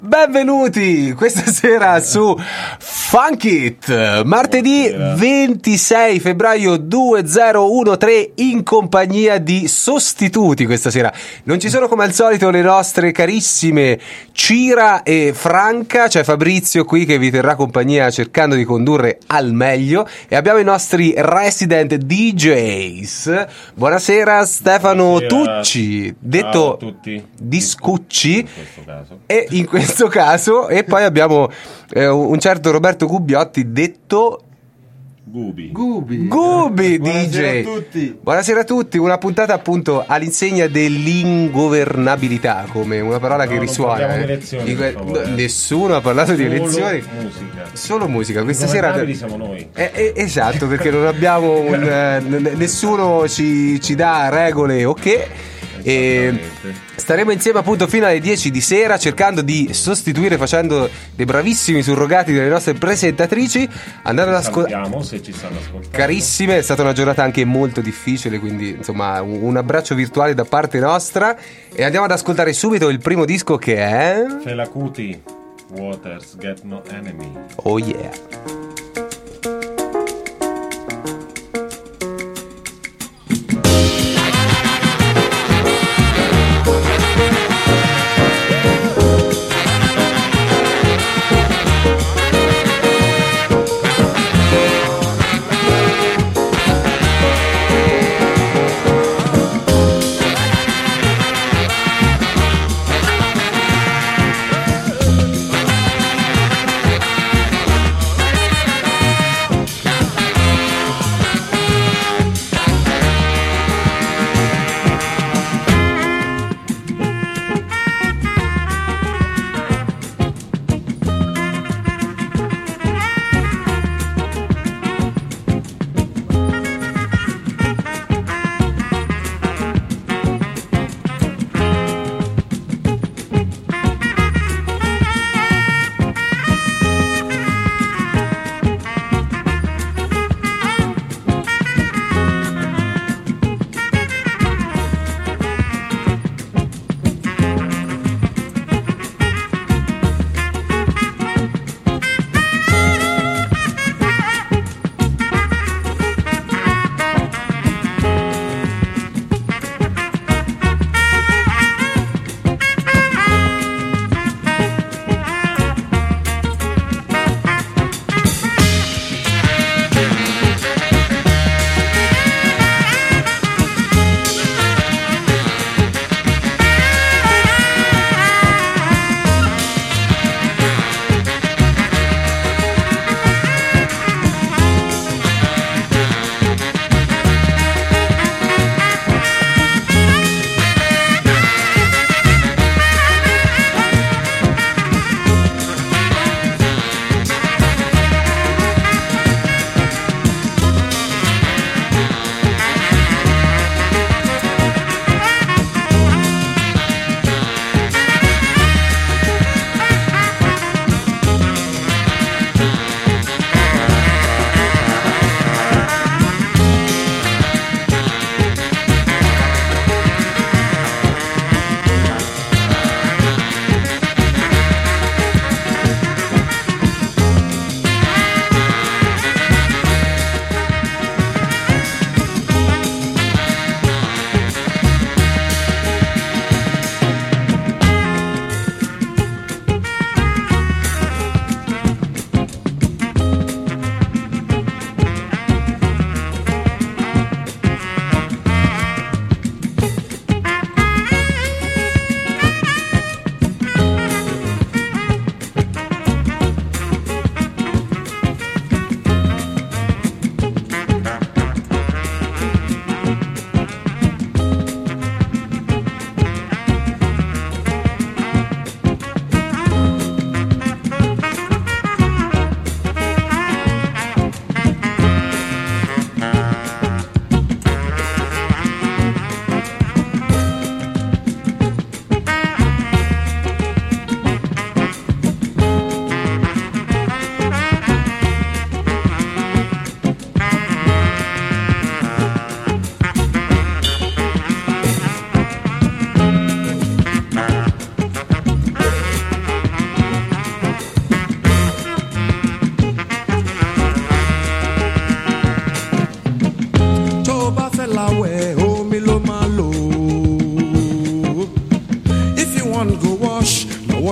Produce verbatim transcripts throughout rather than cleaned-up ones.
Benvenuti questa sera su Funk It, martedì ventisei febbraio duemiladiciannove, in compagnia di sostituti. Questa sera non ci sono come al solito le nostre carissime Cira e Franca, c'è Fabrizio qui che vi terrà compagnia cercando di condurre al meglio, e abbiamo i nostri resident D Js. Buonasera Stefano Buonasera. Tucci, detto Discucci in questo caso. E in questo In questo caso, e poi abbiamo eh, un certo Roberto Gubbiotti, detto Gubi. Gubi, Gubi D J. Buonasera a tutti. Buonasera a tutti. Una puntata appunto all'insegna dell'ingovernabilità, come una parola no, che risuona. Eh. Elezioni, que- no, nessuno ha parlato Solo di elezioni. Musica. Solo musica. Questa sera siamo noi. Eh, eh, esatto, perché non abbiamo un, eh, n- nessuno ci, ci dà regole o okay. E staremo insieme appunto fino alle dieci di sera, cercando di sostituire, facendo dei bravissimi surrogati delle nostre presentatrici. Andando ad ascoltare, se ci stanno ascoltando. Carissime, è stata una giornata anche molto difficile, quindi insomma un, un abbraccio virtuale da parte nostra. E andiamo ad ascoltare subito il primo disco, che è Fela Kuti, Waters Get No Enemy. Oh yeah.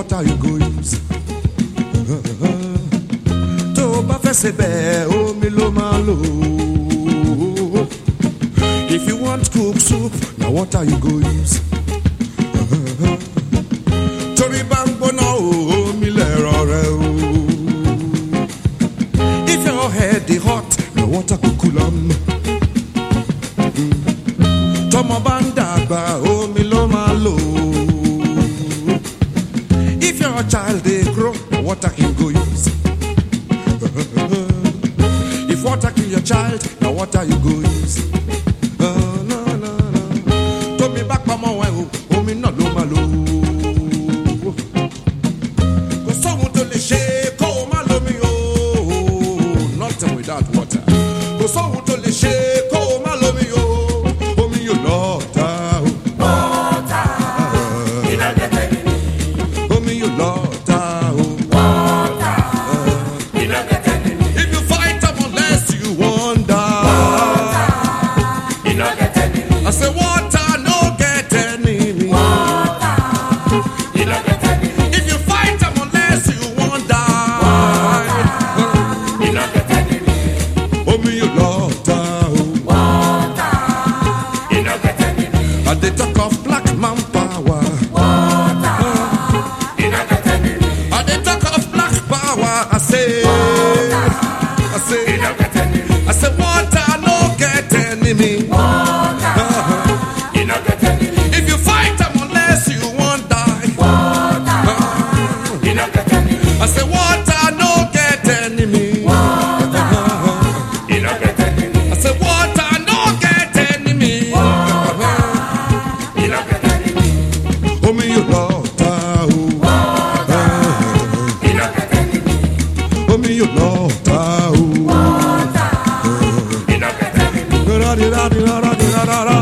water you go use. Tó bá fẹ́ ṣe bẹ́ẹ̀ omi ló máa lò. If you want cook soup, na water you go use. Torí bá ń gbóná omi lẹ̀rọ rẹ o. If your head dey hot, na water go cool am. Tọ́mọ bá ń dàgbà omi ló máa lò. If your child dey grow, na water him go use. If water kill your child, na water you go use. Tómi bá pamọ́ ẹ o, omi náà ló máa lò. Kò sóhun tó lè ṣe kó o má lómi o. Nothing without water. Kò sóhun tó lè ṣe kó o má lómi o. Omi yóò lọ ta o. Water, iná gẹ́gẹ́ ni. Omi yóò lọ ta o. Water, iná gẹ́gẹ́ ni. If you fight am unless you wan die. Iná gẹ́gẹ́ ni. I say water no get enemy. Water, iná gẹ́gẹ́ ni. If you fight am unless you wan die. Iná gẹ́gẹ́ ni. Omi yóò lọ ta o. Water, iná gẹ́gẹ́ ni. I dey talk of black man power. Water, iná gẹ́gẹ́ ni. I dey talk of black power. I say, I say, Iná gẹ́gẹ́ ni. I say water no get enemy. Water, iná gẹ́gẹ́ ni. If you fight am unless you wan die. Water, iná gẹ́gẹ́ ni. I say water no get enemy. Iná gẹ́gẹ́ ni. I say water no get enemy. Iná gẹ́gẹ́ ni. Omi yóò lọ ta o. Iná gẹ́gẹ́ ni. Omi yóò lọ ta o. Iná gẹ́gẹ́ ni. Ra-di-ra-di-ra-ra-di-ra-ra-ra.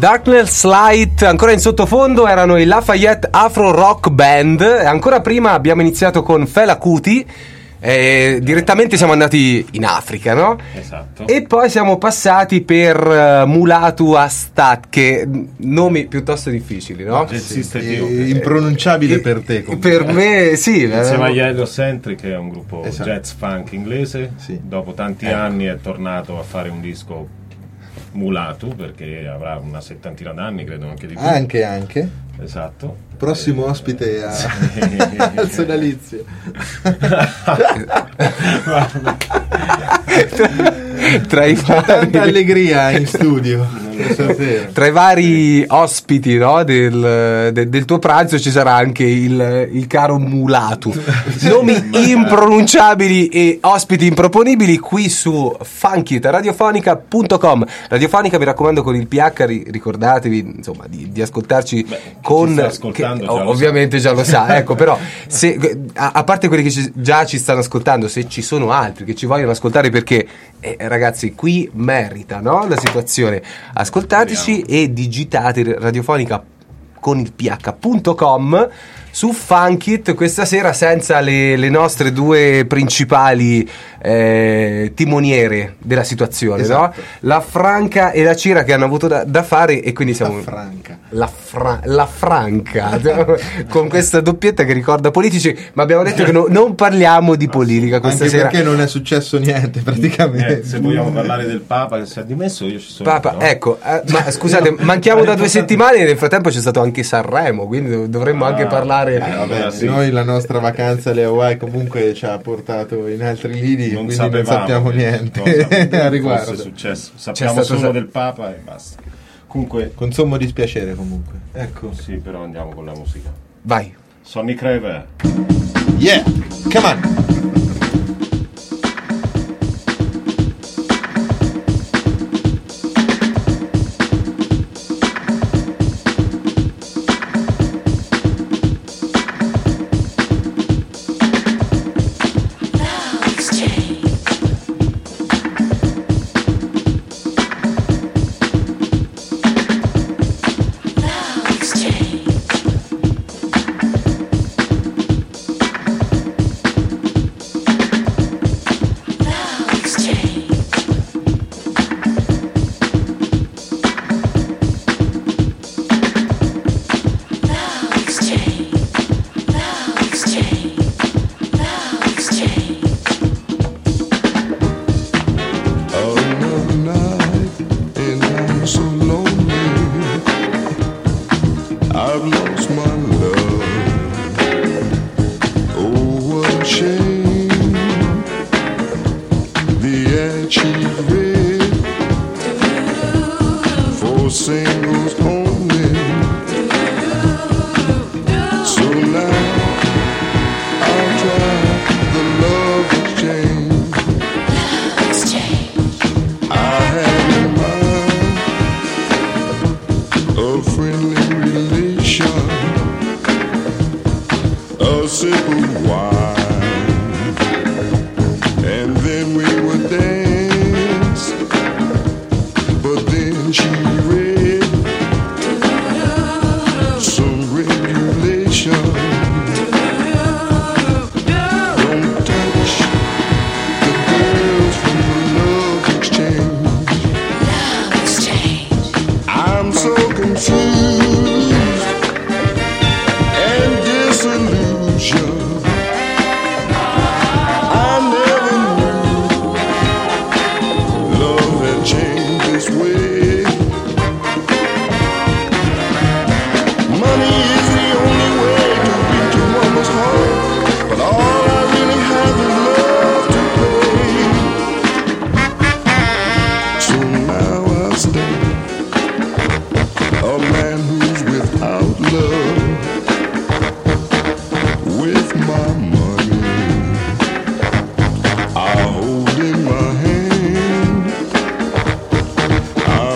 Darkness Light, ancora in sottofondo erano i Lafayette Afro Rock Band. Ancora prima abbiamo iniziato con Fela Kuti. Eh, direttamente siamo andati in Africa, no? Esatto. E poi siamo passati per uh, Mulatu Astat, che nomi piuttosto difficili, no? Jazzista Eh, etiope. impronunciabile per te comunque. Per me sì. Insieme eh, agli Heliocentric, che è un gruppo Esatto. jazz funk inglese, Sì. dopo tanti Ecco. anni è tornato a fare un disco Mulatu, perché avrà una settantina d'anni, credo anche di più. Anche, anche. Esatto. Prossimo ospite a... al sodalizio. tra i Tanta vari allegria in studio stasera. tra i vari ospiti, no, del, de- del tuo pranzo ci sarà anche il, il caro Mulatu. Nomi impronunciabili e ospiti improponibili qui su funkit radiofonica punto com. Radiofonica, mi raccomando, con il P H, ri- ricordatevi insomma di, di ascoltarci. Beh, chi con ci sta ascoltando che- già lo ovviamente già lo sa, ecco, però se, a, a parte quelli che ci- già ci stanno ascoltando, se ci sono altri che ci vogliono ascoltare, perché eh, ragazzi, qui merita, no, la situazione, ascoltateci e digitate radiofonica con il ph punto com su Funkit questa sera, senza le, le nostre due principali eh, timoniere della situazione, Esatto. no? La Franca e la Cira, che hanno avuto da, da fare, e quindi siamo La Franca. la, fra- la Franca con questa doppietta che ricorda politici, ma abbiamo detto che no- non parliamo di politica questa Anche sera. perché non è successo niente praticamente. Eh, se vogliamo parlare del Papa che si è dimesso, io ci sono. Papa, no? ecco, eh, ma scusate, manchiamo da due settimane e nel frattempo c'è stato anche Sanremo, quindi dov- dovremmo anche parlare. Eh, vabbè, Allora sì. noi la nostra vacanza alle Hawaii comunque ci ha portato in altri lidi, Non quindi sapevamo non sappiamo che niente cosa a fosse riguardo. successo. Sappiamo stato solo sa- del Papa e basta. Comunque, Con sommo dispiacere comunque. Ecco. sì, però andiamo con la musica. Vai. Sonny Crever. Yeah, come on. Another night and I'm so lonely. I've lost my love. Oh, what a shame. The ad she read for singles only. So now I'll try the love exchange. I had in mind a friendly relation, a sip of wine, and then we would dance. But then she read some regulation. Don't touch the girls from the love exchange. I'm so confused and disillusioned. I never knew love had changed this way. Money is the only way to reach a woman's heart, but all I really have is love to pay. So now I stand, a man who's without love, with my money I hold in my hand. I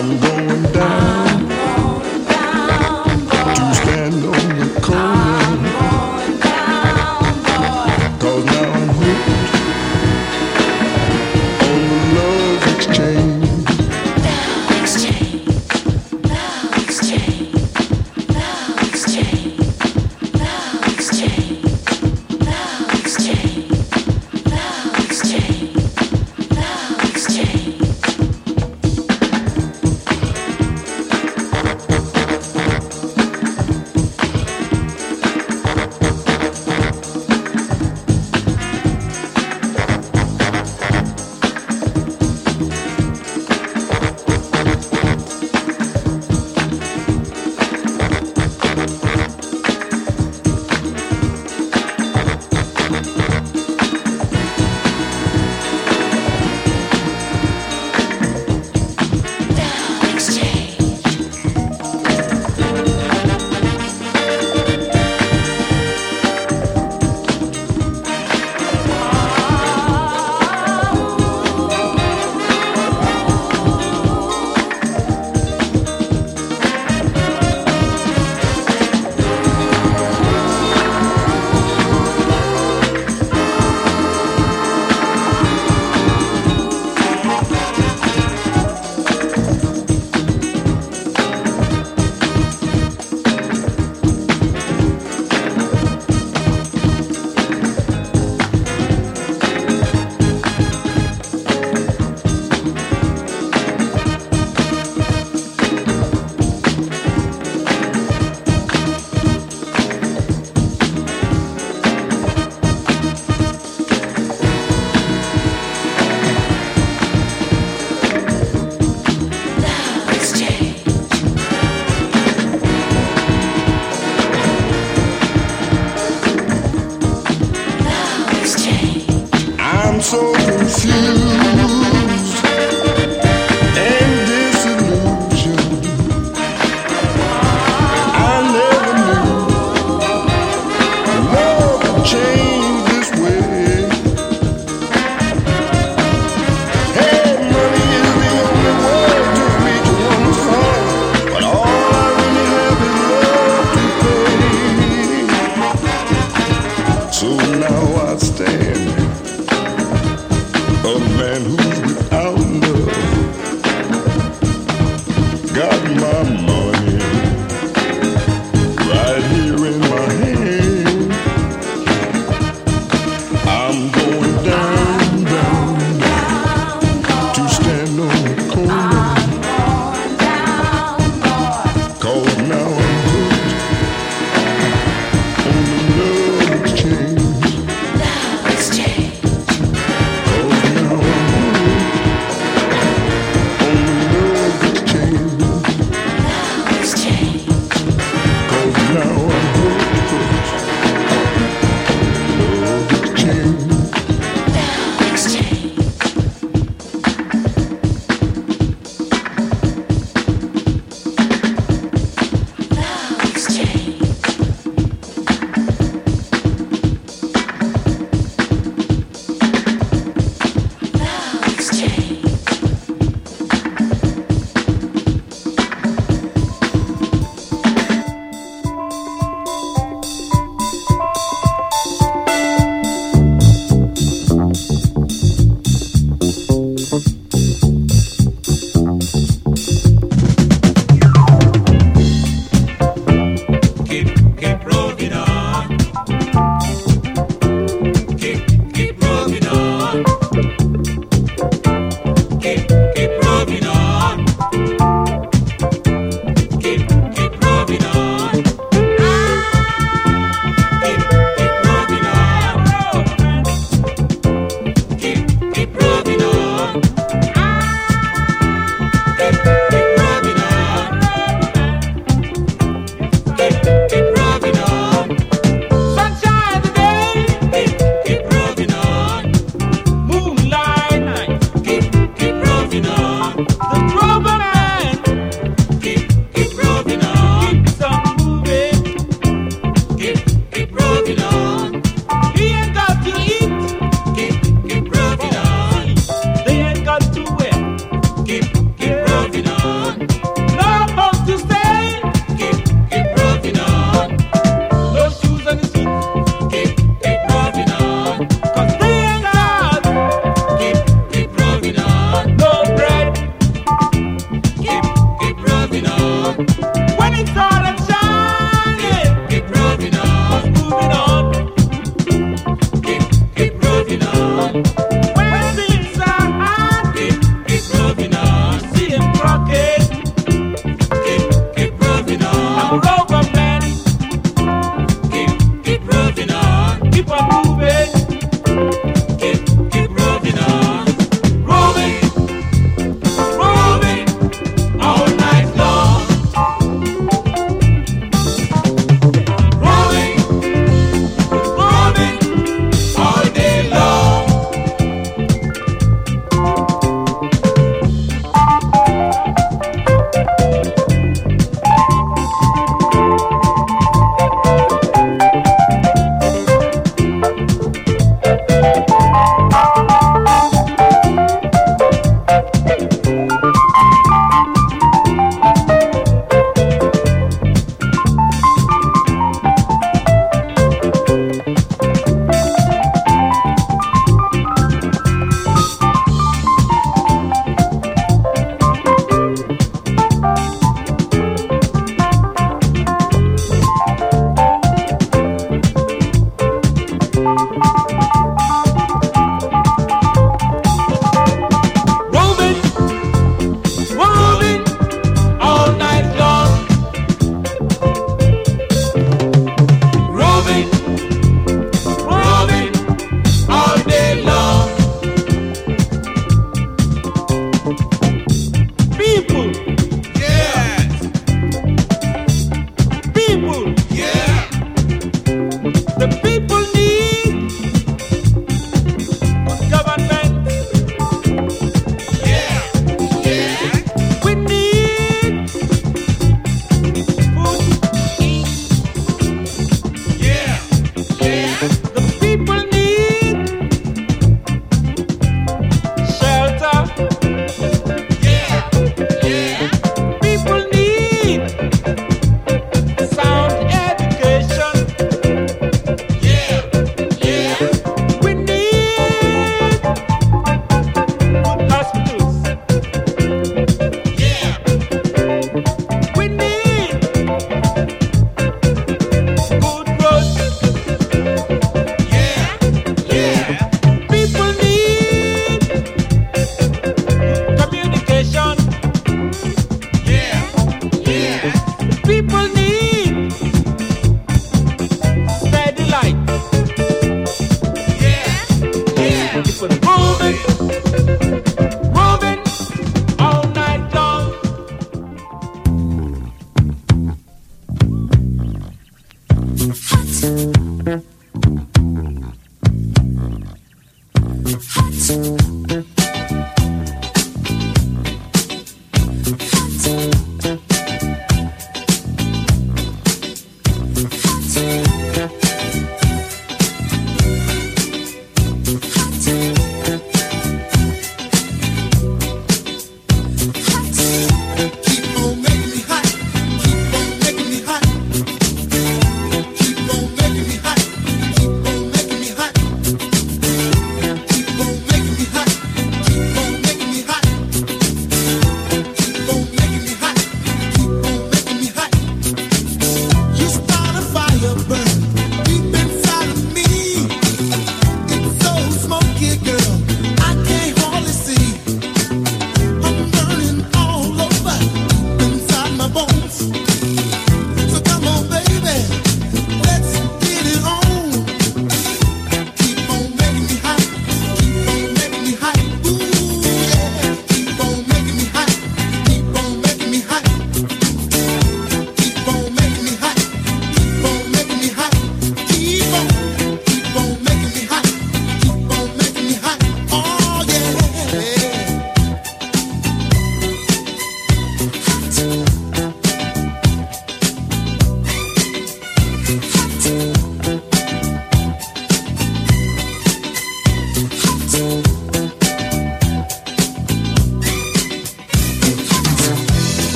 Yeah.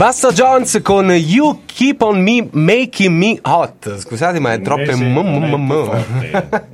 Busta Jones con You Keep On Me Making Me Hot. Scusate, ma è troppo Invece mo- non è mo- più mo- forte.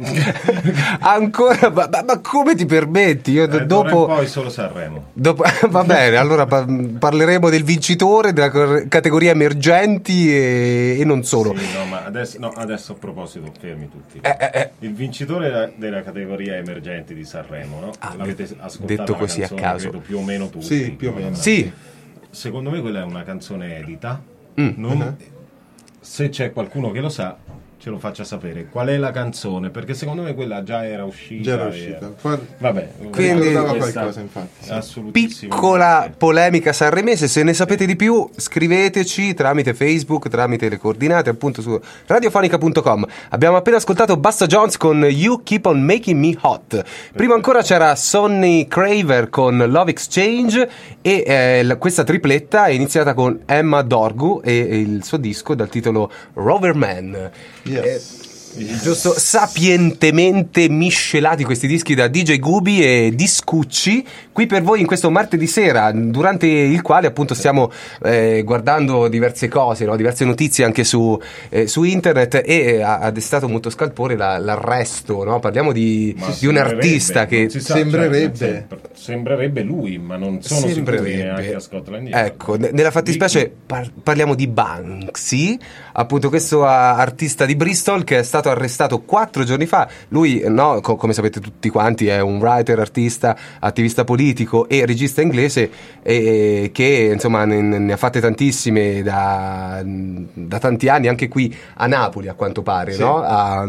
Ancora, ma, ma- ma come ti permetti? Io Eh, dopo, d'ora in poi solo Sanremo. dopo va bene, allora pa- parleremo del vincitore della cor- categoria emergenti e, e non solo. Sì, no, ma adesso, no, adesso a proposito, fermi tutti. Eh, eh, eh. Il vincitore della, della categoria emergenti di Sanremo, no? Ah, L'avete ascoltato detto la così a canzone, caso. credo, più o meno tutti. Sì, più o meno. Sì, Secondo me quella è una canzone edita. Mm. Non- Uh-huh. Se c'è qualcuno che lo sa, ce lo faccia sapere. Qual è la canzone? Perché secondo me quella già era uscita. Già era e- uscita. Poi- Vabbè, Quindi- Ricordava questa- qualcosa, infatti, sì. assolutissimo. piccola polemica sanremese. Se ne sapete di più, scriveteci tramite Facebook, tramite le coordinate appunto su radiofonica punto com. Abbiamo appena ascoltato Busta Jones con You Keep On Making Me Hot. Prima ancora c'era Sonny Craver con Love Exchange e eh, la- questa tripletta è iniziata con Emma Dorgu e, e il suo disco dal titolo Rover Man. Yes. Giusto, sapientemente miscelati questi dischi da D J Gubi e Discucci qui per voi in questo martedì sera, durante il quale appunto stiamo eh, guardando diverse cose, no? Diverse notizie anche su, eh, su internet e eh, ha ha destato molto scalpore la- l'arresto, no? Parliamo di, Ma di un sembrerebbe, artista che non si sa, Sembrerebbe. cioè, nel senso, sembrerebbe lui, ma non sono sicuro neanche a Scotland Yard. Ecco, ne- nella fattispecie par- parliamo di Banksy, appunto questo ah, artista di Bristol che è stato arrestato quattro giorni fa. Lui, no, co- come sapete tutti quanti, è un writer, artista, attivista politico e regista inglese e, che insomma ne, ne ha fatte tantissime da, da tanti anni, anche qui a Napoli a quanto pare, Sì. no? A,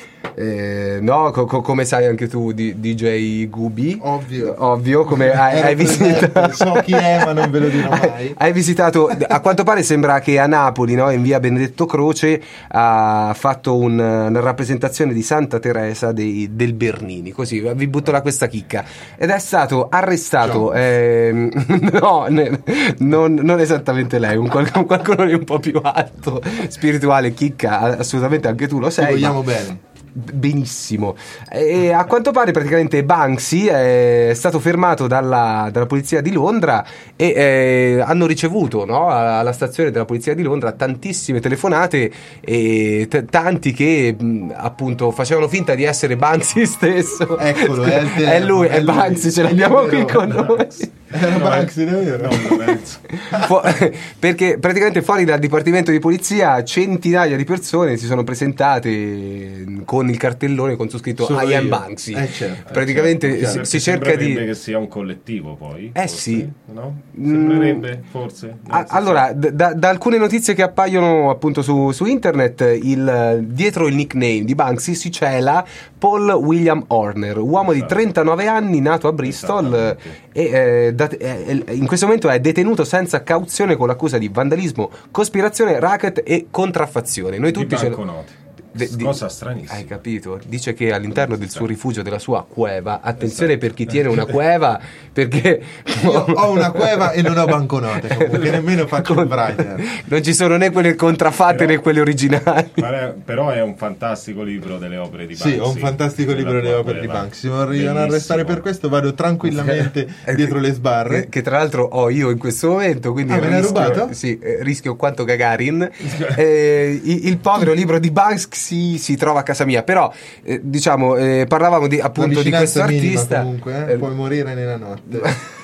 eh, no, co- co- come sai anche tu, di- D J Gubi? Ovvio. Ovvio, come hai, Ero hai presente, visitato. so chi è, ma non ve lo dirò mai. Hai visitato, a quanto pare sembra che a Napoli, no, in via Benedetto Croce, ha fatto un- una rappresentazione di Santa Teresa dei- del Bernini, così vi butto là questa chicca, ed è stato arrestato, ehm, no, ne- non, non esattamente lei, un qual- qualcuno di un po' più alto, spirituale, chicca, assolutamente anche tu lo Ti sei. vogliamo ma- bene. Benissimo. E a quanto pare praticamente Banksy è stato fermato dalla, dalla polizia di Londra e eh, hanno ricevuto, no, alla stazione della polizia di Londra tantissime telefonate e t- tanti che mh, appunto facevano finta di essere Banksy stesso. Eccolo, è il è lui, è è lui. Banksy, ce l'abbiamo qui Libero. con noi. Era Banksy, davvero? No, Lorenzo. Fu- perché praticamente fuori dal dipartimento di polizia centinaia di persone si sono presentate con il cartellone con su scritto Sono I am io. Banksy. Eh, certo. praticamente certo, si, chiaro. si cerca Sembrerebbe di che sia un collettivo poi. Eh, forse, sì. no? Mm. Sembrerebbe, forse. Non Ah, si sa. allora, d- da, da alcune notizie che appaiono appunto su, su internet, il, dietro il nickname di Banksy si cela Paul William Horner, uomo di Esatto. trentanove anni, nato a Bristol Esattamente. e eh, da- eh, in questo momento è detenuto senza cauzione con l'accusa di vandalismo, cospirazione, racket e contraffazione. Noi Di tutti ce lo- banconote. De- di- Cosa stranissima. Hai capito? Dice che all'interno del suo rifugio, della sua cueva, attenzione per chi tiene una cueva, perché Io ho una cueva e non ho banconote, comunque nemmeno faccio il writer. non ci sono né quelle contraffatte Però- né quelle originali. Pare- Però è un fantastico libro delle opere di Banksy. Sì, ho un fantastico Della libro delle tua opere di quella. Banksy. Se mi vogliono Bellissimo. arrestare per questo vado tranquillamente dietro le sbarre. Che, che tra l'altro ho io in questo momento, quindi Ah, me l'hai rischio, rubato? sì, eh, rischio quanto Gagarin. Eh, il, il povero libro di Banksy si trova a casa mia, però eh, diciamo eh, parlavamo di, La appunto di questo vicinanza minima, artista. comunque, eh, Eh, puoi morire nella notte.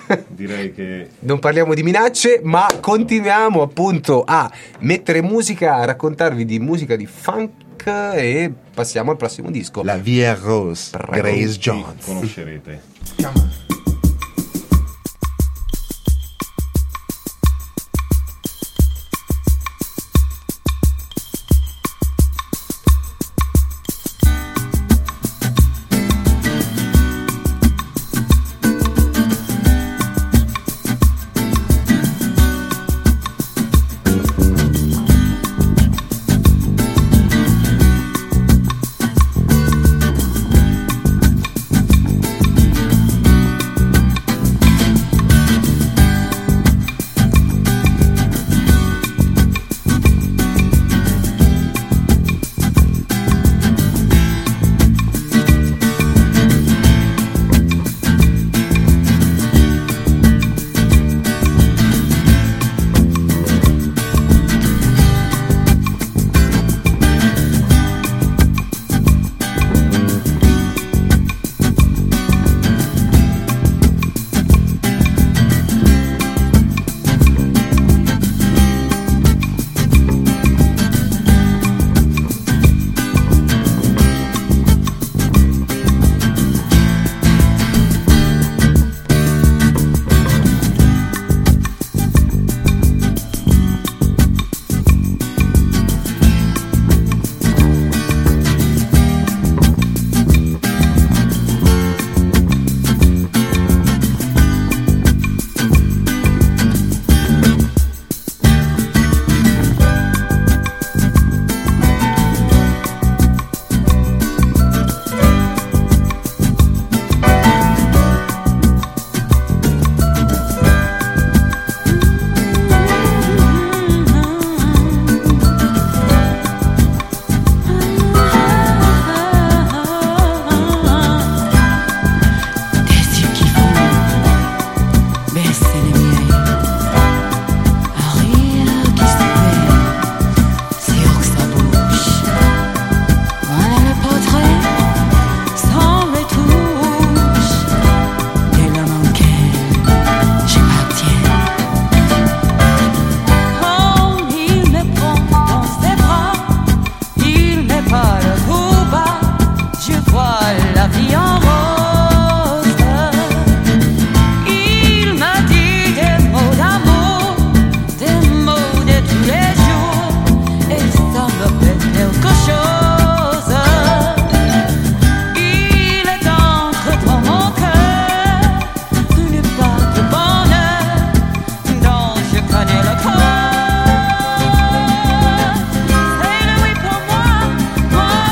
Direi che Non parliamo di minacce, ma continuiamo appunto a mettere musica, a raccontarvi di musica di funk e passiamo al prossimo disco. La Via Rose, Prego. Grace sì, Jones. conoscerete. Thank par le Cuba, je vois la vie en rose. Il m'a dit des mots d'amour, des mots de tous les jours, et ça me fait quelque chose. Il est entré dans mon cœur une part de bonheur dont je connais le cœur. C'est lui pour moi, moi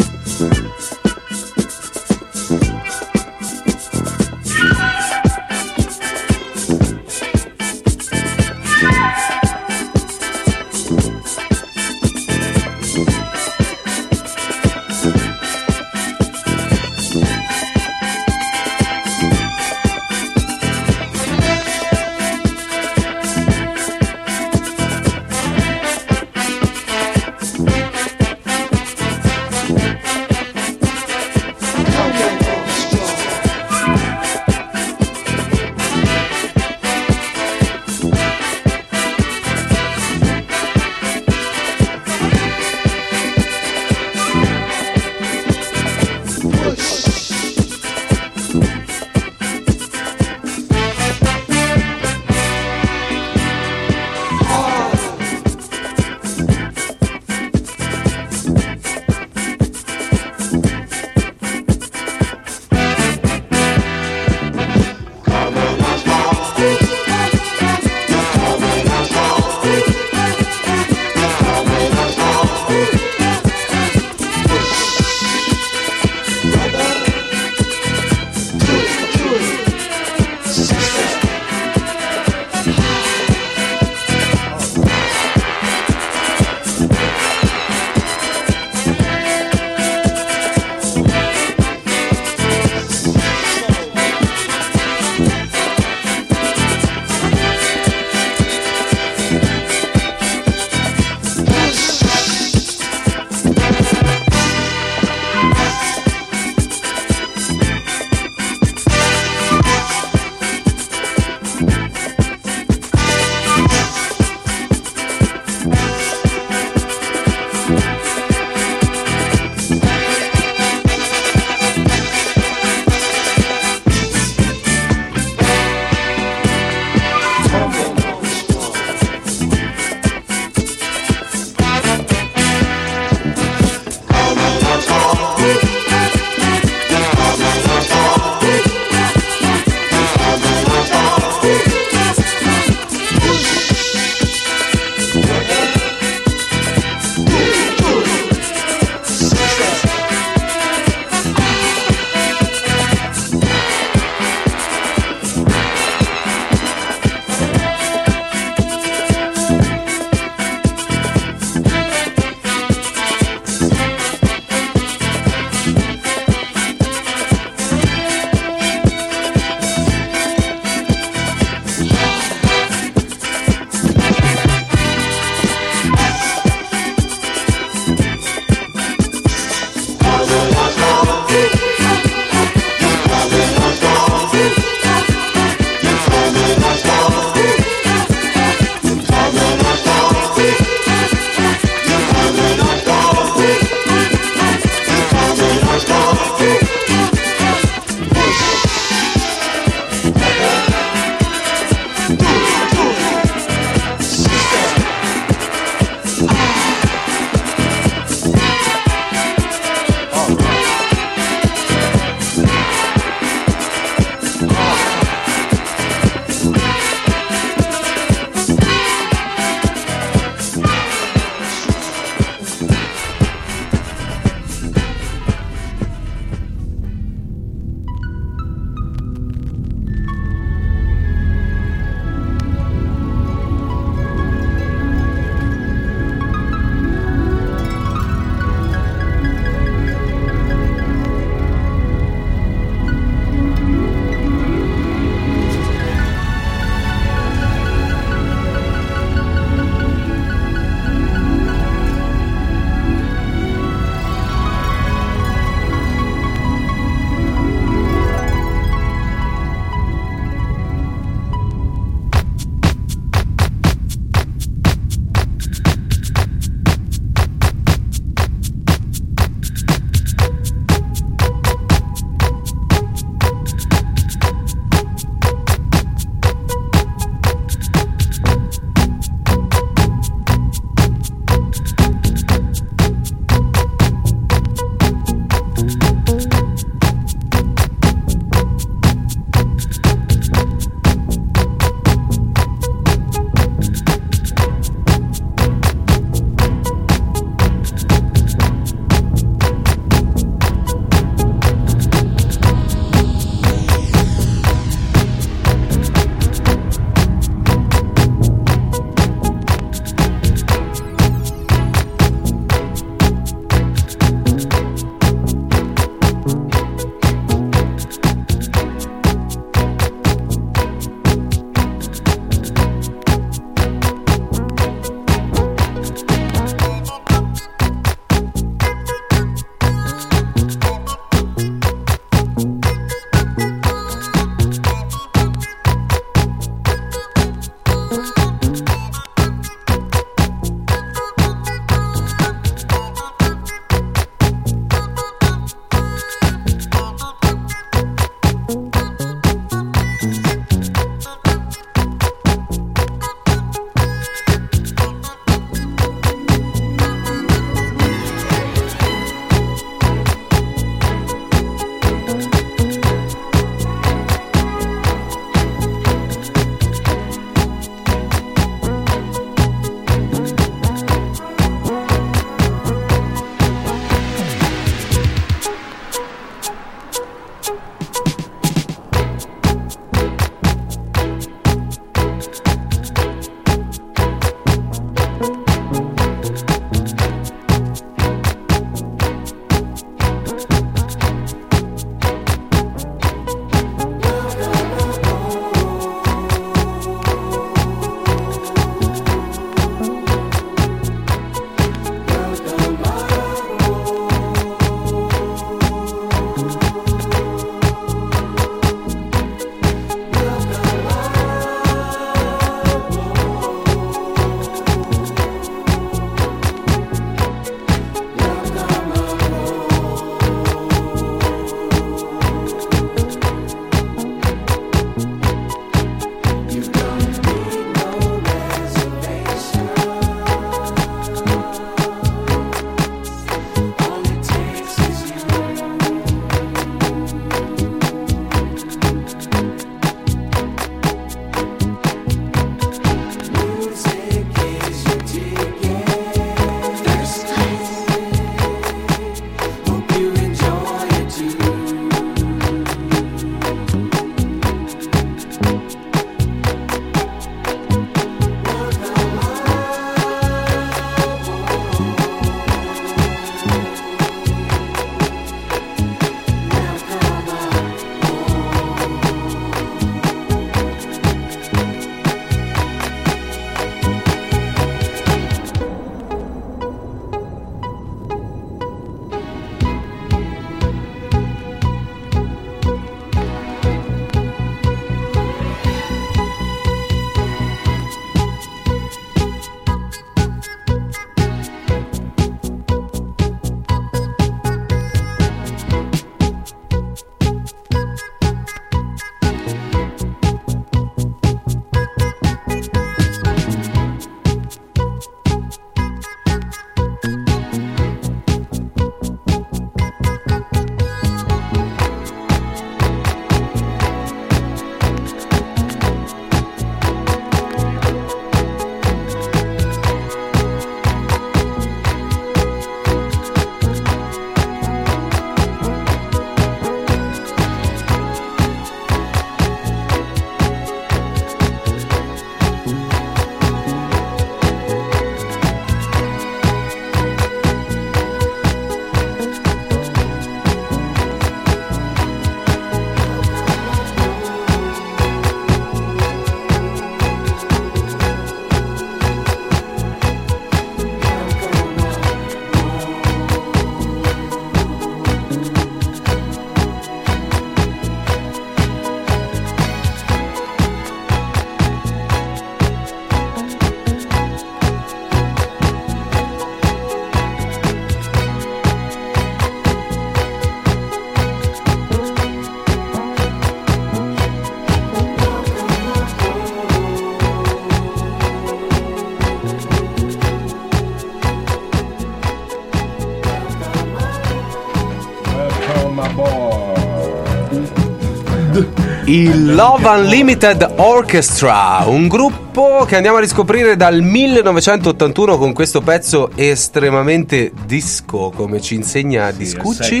Il Love Unlimited Orchestra, un gruppo che andiamo a riscoprire dal millenovecentottantuno con questo pezzo estremamente disco, come ci insegna Discucci.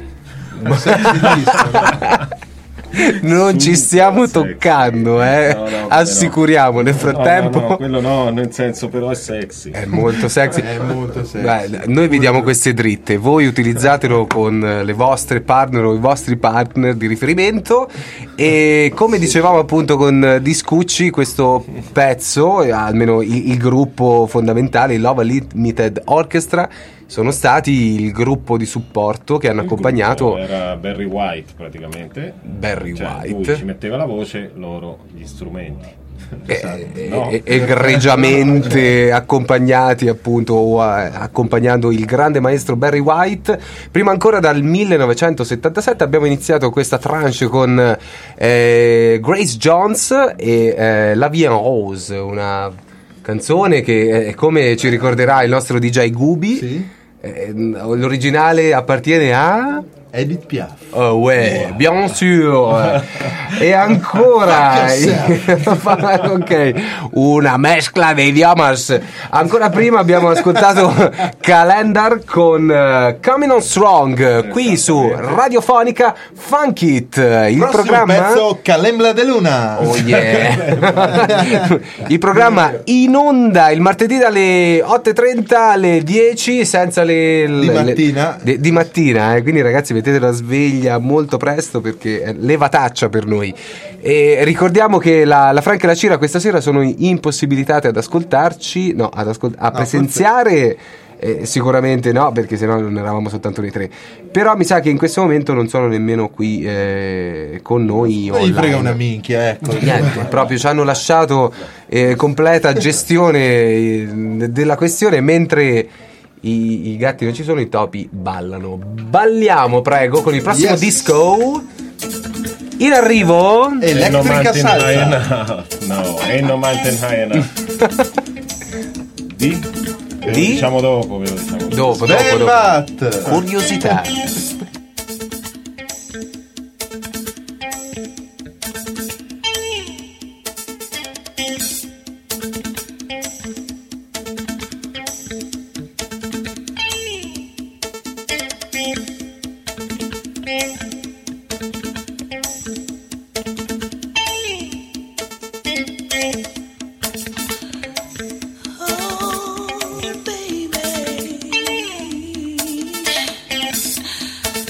Non ci stiamo toccando, eh. No, no, assicuriamo. Nel frattempo, no, no, no, quello no, nel senso, però è sexy. È molto sexy. È molto sexy. Beh, noi vi diamo queste dritte, voi utilizzatelo con le vostre partner o i vostri partner di riferimento. E come dicevamo appunto con Discucci, questo pezzo, almeno il, il gruppo fondamentale, il Love Unlimited Orchestra, sono stati il gruppo di supporto che hanno Il accompagnato gruppo era Barry White praticamente. Barry Cioè, White. lui ci metteva la voce, loro gli strumenti. E- e- No? e- egregiamente accompagnati appunto o a- accompagnando il grande maestro Barry White. Prima ancora, dal millenovecentosettantasette abbiamo iniziato questa tranche con eh, Grace Jones e eh, La Vie en Rose, una canzone che eh, come ci ricorderà il nostro D J Gubi, Sì. eh, l'originale appartiene a Edith Piaf. Oh ouais, bien sûr. E ancora ok, una mescla dei idiomas. Ancora prima abbiamo ascoltato Calendar con uh, Coming On Strong qui su Radiofonica Funk It, il Prossimo programma pezzo, Calembla de Luna. Oh yeah. Il programma in onda il martedì dalle otto e trenta alle dieci, senza le, Di le- mattina. di, di mattina, eh. Quindi ragazzi, mettete la sveglia molto presto perché è levataccia per noi. E ricordiamo che la, la Franca e la Cira questa sera sono impossibilitate ad ascoltarci, no, ad ascol- a No, presenziare. Eh, sicuramente no, perché sennò non eravamo soltanto noi tre. Però mi sa che in questo momento non sono nemmeno qui eh, con noi. Non gli online. frega una minchia, ecco. Niente, proprio ci hanno lasciato eh, completa gestione eh, della questione, mentre i, i gatti non ci sono, i topi ballano. Balliamo, prego, con il prossimo Yes. disco. In arrivo. Ain't no Electrica mountain high salsa. enough. No, ain't no mountain high enough. Di? Ve lo Di? diciamo dopo, ve lo diciamo dopo. Dopo, dopo, dopo. Velvat. Curiosità. Oh, baby.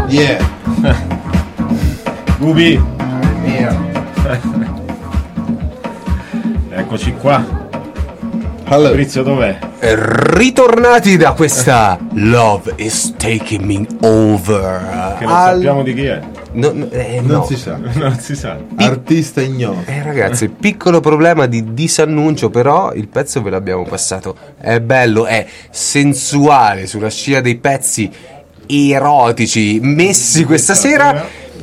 Yeah. Gubi. Eccoci qua. Allora. Fabrizio dov'è? Ritornati da questa Love is Taking Me Over. Che non Al- sappiamo di chi è. No, no, eh, Non no. si sa. Non si sa. Artista ignoto. Eh, ragazzi, piccolo problema di disannuncio, però il pezzo ve l'abbiamo passato. È bello, è sensuale, sulla scia dei pezzi erotici messi questa sera.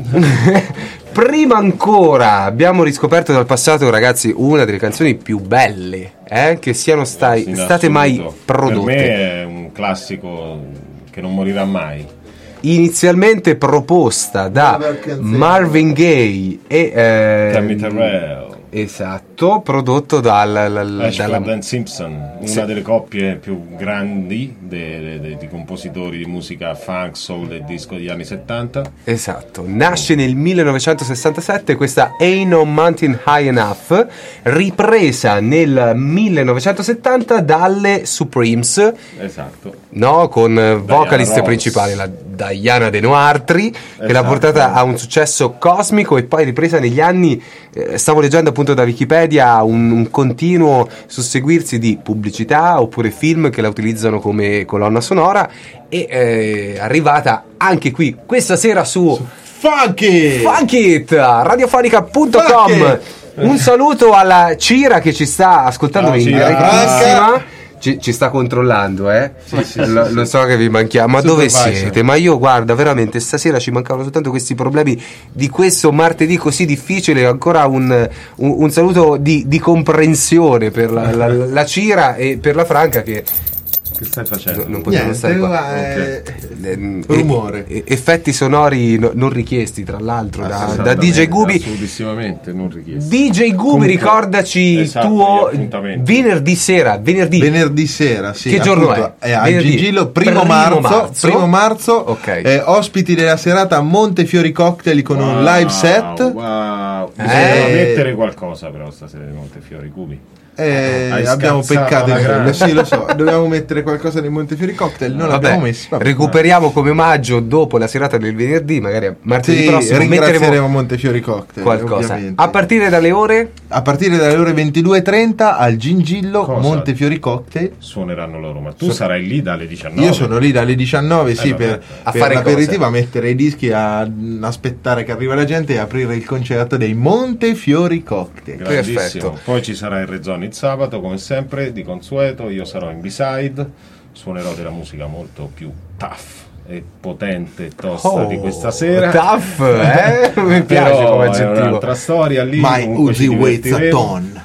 Prima ancora abbiamo riscoperto dal passato, ragazzi, una delle canzoni più belle eh, che siano stai, In state mai assoluto. prodotte. Per me è un classico che non morirà mai. Inizialmente proposta da Never Can Say Marvin Gaye e eh, Tammy Terrell, esatto, prodotto dal, dal- Ashford dalla and Simpson, una Sì. delle coppie più grandi de- de- de- di compositori di musica funk, soul e disco degli anni settanta. esatto, nasce nel millenovecentosessantasette questa Ain't No Mountain High Enough, ripresa nel millenovecentosettanta dalle Supremes, Esatto. no? Con eh, vocalist Ross. principale la Diana De Noartri, che l'ha Esatto. portata a un successo cosmico e poi ripresa negli anni. eh, stavo leggendo appunto da Wikipedia un, un continuo susseguirsi di pubblicità oppure film che la utilizzano come colonna sonora, e eh, arrivata anche qui questa sera su Funky! Funkit radiofonica punto com. Funky! Un saluto alla Cira che ci sta ascoltando Ciao, in Cira. direttissima. Ci, ci sta controllando, eh? lo, lo so che vi manchiamo. Ma dove Supervisor. siete? Ma io, guarda, veramente stasera ci mancavano soltanto questi problemi di questo martedì così difficile. Ancora un, un, un saluto di, di comprensione per la, la, la Cira e per la Franca che Che stai facendo? non potevano Niente, stare qua. ma è- Eh, rumore. e- e- effetti sonori no- non richiesti, tra l'altro, da, da Assolutamente, D J Gubi. Assolutissimamente non richiesto. D J Gubi, Comunque, ricordaci esatto, tuo gli appuntamenti. venerdì sera, venerdì. Venerdì sera, sì. Che giorno appunto, è? a Venerdì. Gingillo, primo, Primo marzo, marzo. primo marzo, Ok. eh, ospiti della serata Montefiori Cocktail con un Wow, live set. Wow. Bisogna Eh. mettere qualcosa però stasera di Montefiori Gubi. Eh, Hai abbiamo scazzato peccato alla in quello, grande. sì, lo so. Dobbiamo mettere qualcosa nei Montefiori Cocktail, non Vabbè, l'abbiamo messo. vabbè. recuperiamo come omaggio dopo la serata del venerdì, magari martedì Sì, prossimo ringrazieremo metteremo Montefiori Cocktail qualcosa. ovviamente. A partire dalle ore A partire dalle ore ventidue e trenta al Gingillo Cosa? Montefiori Cocktail. Suoneranno loro, ma tu sarai lì dalle diciannove. Io sono lì dalle diciannove, sì, Eh, vabbè. per, A per fare l'aperitivo, cosa? a mettere i dischi, a mm, aspettare che arriva la gente e aprire il concerto dei Montefiori Cocktail. Grandissimo. Perfetto. Poi ci sarà il Rezzoni il sabato, come sempre, di consueto. Io sarò in B-side, suonerò della musica molto più tough e potente e tosta Oh, di questa sera. tough, eh? Mi piace Però come è aggettivo. un'altra storia lì. My comunque ci Uzi weighs a divertiremo. ton.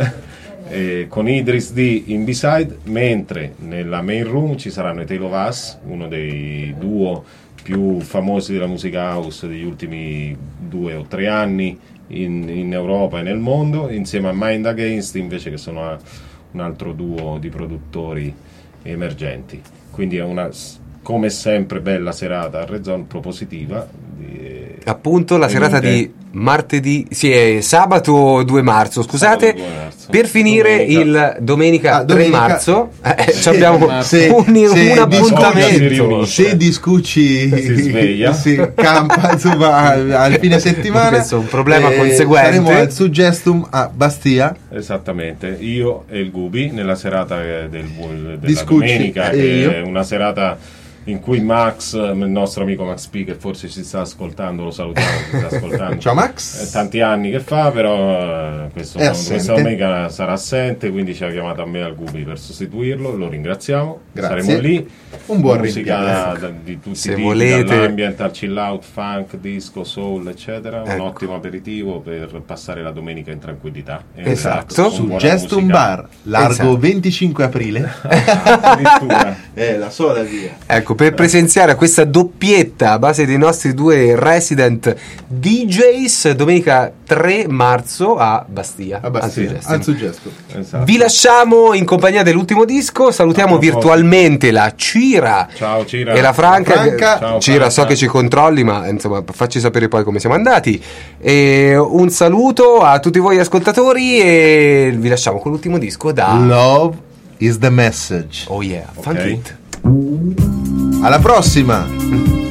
Eh, con Idris D in B-side, mentre nella main room ci saranno i Tale of Us, uno dei duo più famosi della musica house degli ultimi due o tre anni in, in Europa e nel mondo, insieme a Mind Against invece, che sono a- un altro duo di produttori emergenti. Quindi è una, come sempre, bella serata a Rezon, propositiva. di- Appunto la serata Niente. di martedì, sì, è sabato due marzo, scusate, Sabato due marzo. per finire Domenica. il domenica, Ah, tre domenica. marzo eh, Sì, abbiamo se- un, se un si appuntamento. riunisce. Se Discucci Si sveglia. si campa insomma, al, al fine settimana, Questo è un problema eh, conseguente. saremo al Suggestum a Bastia. Esattamente, io e il Gubi nella serata eh, del, della Discucci, domenica, e che io. è una serata in cui Max, il nostro amico Max P, che forse ci sta ascoltando, lo salutiamo, ci sta ascoltando. Ciao Max. È tanti anni che fa, però eh, questo- È assente. questa domenica sarà assente, quindi ci ha chiamato a me e al Gubi per sostituirlo, lo ringraziamo. Grazie. Saremo lì. Un buon musica rimpianto. da- di tutti Se i tipi, volete. dall'ambient al chill out, funk, disco, soul, eccetera. Un Ecco. ottimo aperitivo per passare la domenica in tranquillità. e Esatto. relax, con buona Suggestum musica. Bar, largo Esatto. venticinque aprile. Addirittura. È la sola via. Ecco, per presenziare a questa doppietta a base dei nostri due resident D Js domenica tre marzo a Bastia. A Bastia, al Suggestum. al Suggestum. Esatto. Vi lasciamo in compagnia dell'ultimo disco, salutiamo A proposito. virtualmente la Cira Ciao Cira. e la Franca. La Franca. Ciao, Cira, Franca. so che ci controlli, ma insomma facci sapere poi come siamo andati. E un saluto a tutti voi ascoltatori e vi lasciamo con l'ultimo disco da Love is the message. Oh yeah, Ok. Funk It. Alla prossima.